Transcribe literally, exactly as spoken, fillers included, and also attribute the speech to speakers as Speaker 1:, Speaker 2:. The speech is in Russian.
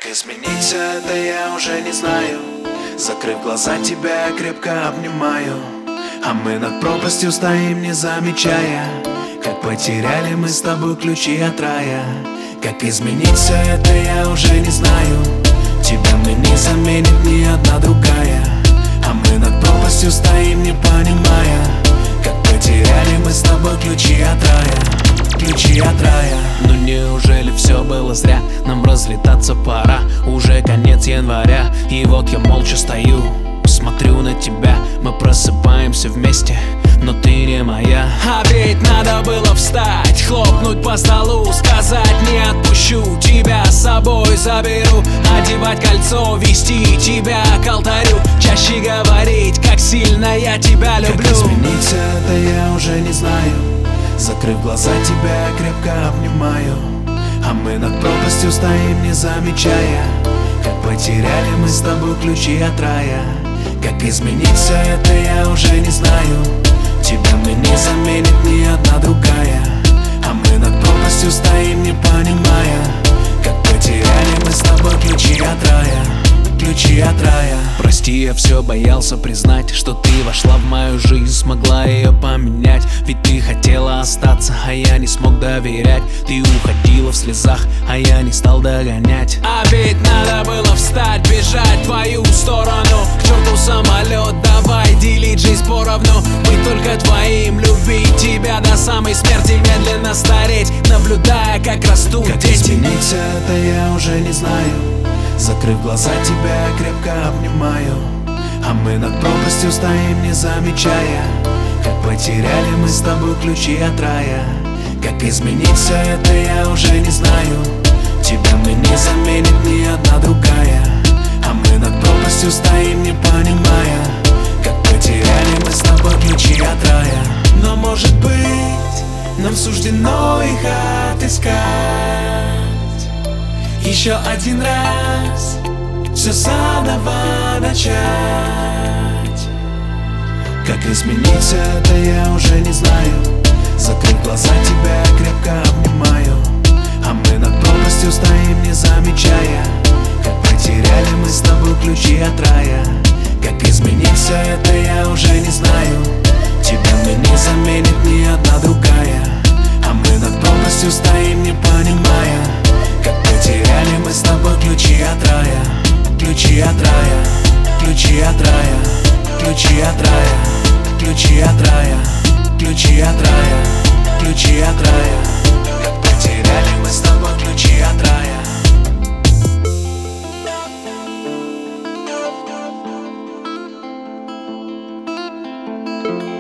Speaker 1: изменить все это я уже не знаю. Закрыв глаза, тебя крепко обнимаю, а мы над пропастью стоим, не замечая, как потеряли мы с тобой ключи от рая. Как изменить все это я уже не знаю. Тебя мне не заменит ни одна другая, а мы над пропастью стоим, не понимая, как потеряли мы с тобой ключи от рая. Ключи от рая.
Speaker 2: Ну неужели все было зря? Нам разлетаться пора. Уже конец января, и вот я молча стою, смотрю на тебя. Мы просыпаемся вместе, но ты не моя. А ведь надо было встать, хлопнуть по столу, сказать: не отпущу, тебя с собой заберу. Одевать кольцо, вести тебя к алтарю, чаще говорить, как сильно я тебя люблю.
Speaker 1: Как изменить все это я уже не знаю. Закрыв глаза, тебя крепко обнимаю, а мы над пропастью стоим, не замечая, как потеряли мы с тобой ключи от рая. Как изменить все это я уже не знаю. Тебя мне не заменит ни одна другая, а мы над пропастью стоим, не понимая, как потеряли мы с тобой ключи от рая. Ключи от рая.
Speaker 2: Прости, я все боялся признать, что ты вошла в мою жизнь, смогла ее поменять. Ведь ты хотела остаться, а я не смог доверять. Ты уходила в слезах, а я не стал догонять. А ведь надо было встать, бежать в твою сторону. К черту самолет, давай делить жизнь поровну. Быть только твоим, любить тебя до самой смерти, медленно стареть, наблюдая, как растут
Speaker 1: как
Speaker 2: дети.
Speaker 1: Изменить все это я уже не знаю. Закрыв глаза, тебя крепко обнимаю, а мы над пропастью стоим, не замечая, как потеряли мы с тобой ключи от рая. Как изменить все это я уже не знаю. Тебя мне не заменит ни одна другая, а мы над пропастью стоим, не понимая, как потеряли мы с тобой ключи от рая. Но может быть нам суждено их отыскать еще один раз, все заново начать. Как изменить все это я уже не знаю. Закрыв глаза, тебя крепко обнимаю, а мы над пропастью стоим, не замечая, как потеряли мы с тобой ключи от рая. Как изменить все это я уже не знаю. Тебя мне не заменит ни одна другая, а мы над пропастью стоим, не понимая, как потеряли мы с тобой ключи от рая. Ключи от рая. Ключи от рая. Ключи от рая. Ключи от рая. Ключи от рая. Ключи от рая. Как потеряли мы с тобой ключи от рая.
Speaker 3: Thank you.